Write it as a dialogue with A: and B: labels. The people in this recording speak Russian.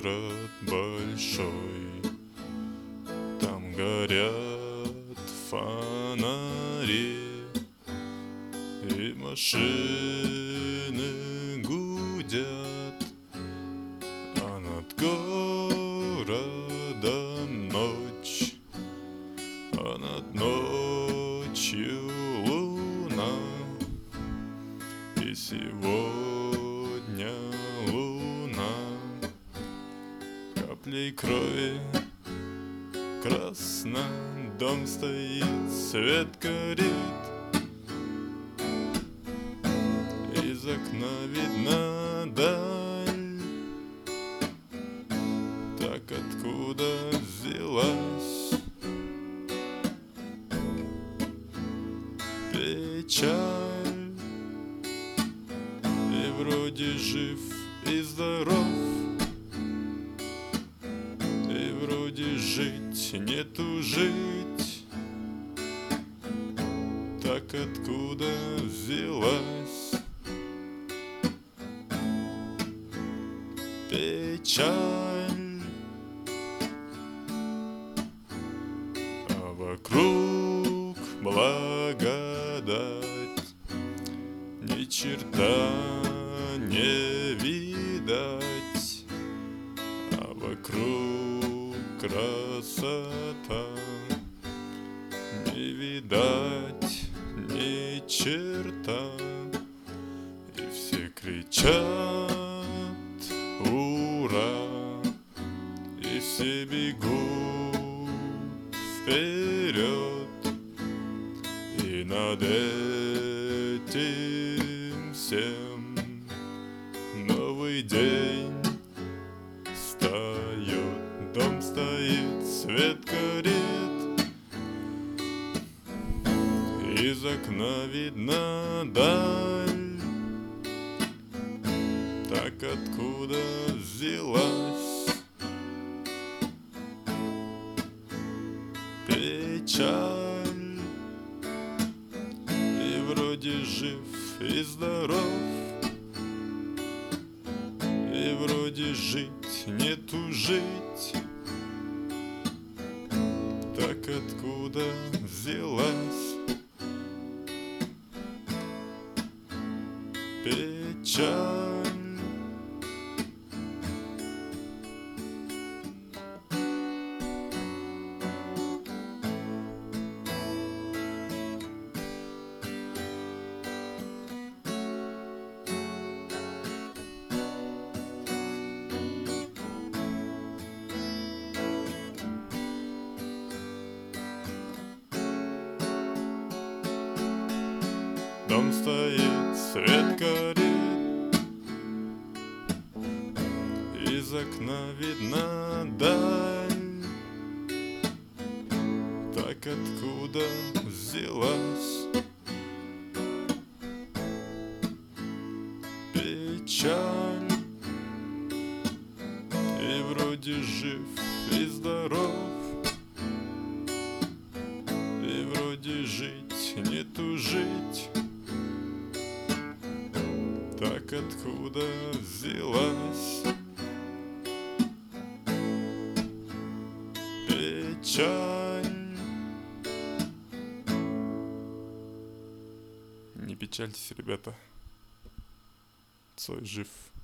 A: город большой, там горят фонари, и машины гудят, а над городом ночь, а над ночью луна. И сегодня луна каплей крови красно, дом стоит, свет горит, из окна видна даль. Так откуда взялась печаль? И вроде жив и здоров, и вроде жить не тужить. Так откуда взялась печаль? А вокруг благодать, ни черта не видать, а вокруг красота, не видать ни черта. И все кричат ура, и все бегут вперед, и над этим всем новый день встает, дом стоит, свет горит, из окна видна даль. Так откуда взялась печаль? И вроде жив и здоров, и вроде жить не тужить. Так откуда взялась печаль? Дом стоит, свет горит, из окна видна даль. Так откуда взялась печаль? И вроде жив и здоров, и вроде жить не тужить. Так откуда взялась печаль? Не печальтесь, ребята, Цой жив.